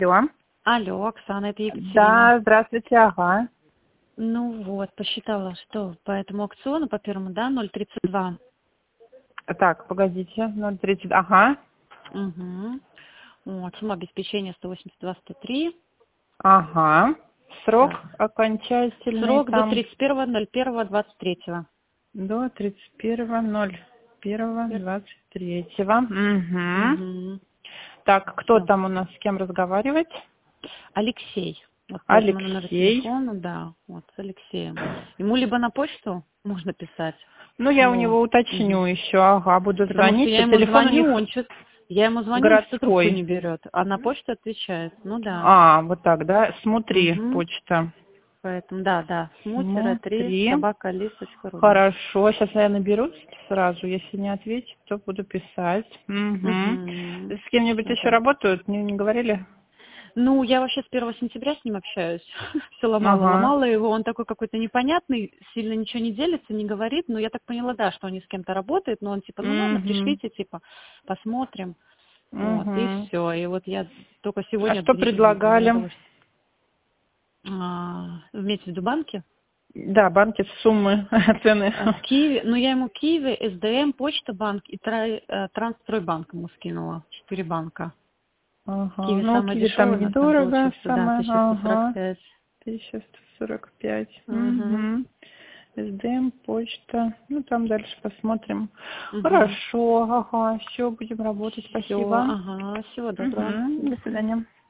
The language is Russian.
Алло. Алло, Оксана, это Екатерина. Да, здравствуйте, ага. Ну вот, посчитала, что по этому аукциону, по первому, да, 0,32. Так, погодите, 0,30, ага. Угу. Вот, сумма обеспечения 182,103. Ага. Срок Так. окончательный Срок до там 31.01.23. до 31.01.23. Угу. Угу. Так, кто Все. там у нас, с кем разговаривать? Алексей. Вот по этому номеру Алексей. телефона, да, вот с Алексеем. Ему либо на почту можно писать, Ну, я у ну, него уточню еще, ага, буду потому что звонить. я ему Телефон у звоню, них он что-то... Я ему звоню, он что трубку не городской. берет, а на почту отвечает. Ну да. А, вот так, да? Смотри, Угу. почта. Поэтому, да, смутера3 Смотри. собака.лист.ру, да. Хорошо, сейчас я наберу сразу. Если не ответит, то буду писать. Угу. Угу. С кем-нибудь Все, еще да. работают? Не говорили? Ну, я вообще с 1 сентября с ним общаюсь. Все Ага. ломала его. Он такой какой-то непонятный, сильно ничего не делится, не говорит. Но я так поняла, да, что он не с кем-то работает. Но он типа, ну ладно, Угу. пришлите, типа, посмотрим. Вот, и Угу. все. И вот я только А сегодня что предлагали? вместе в виду банки. Да, банки, суммы, цены. Киви, ну я ему Киви, СДМ, Почта банк и Трансстройбанк ему скинула. 4 банка. Ага. Киви Ну, самая киви там дешевая, у нас там недорого, получился, да, самое. Ага. 1145. 1145. Угу. Угу. СДМ, почта. Ну, там дальше посмотрим. Угу. Хорошо, ага. Все, будем работать. Все, Спасибо. ага, всего доброго. Угу. До До свидания. свидания.